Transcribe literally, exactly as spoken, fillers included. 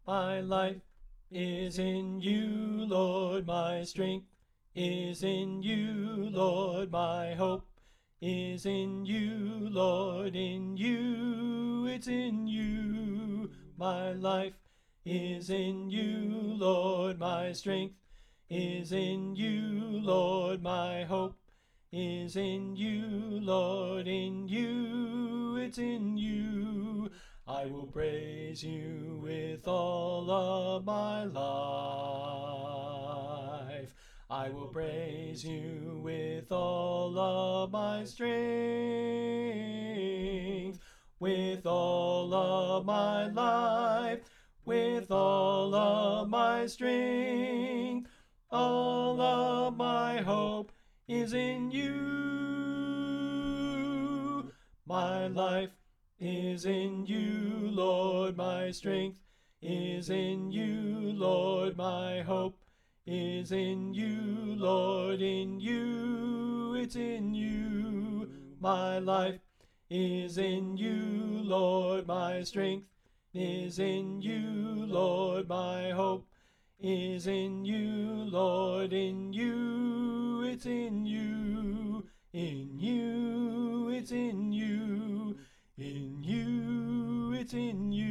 My life is in you, Lord, my strength is in you, Lord, my hope is in you, Lord, in you, it's in you. My life is in you, Lord, my strength is in you, Lord, my hope is in you, Lord, in you, it's in you. I will praise you with all of my life. I will praise you with all of my strength, with all of my life, with all of my strength. All of my hope is in you. My life is in you, Lord, my strength is in you, Lord, my hope is in you, Lord, in you, it's in you. My life is in you, Lord, my strength is in you, Lord, my hope is in you, Lord, in you, it's in you, in you, it's in you, in you, it's in you.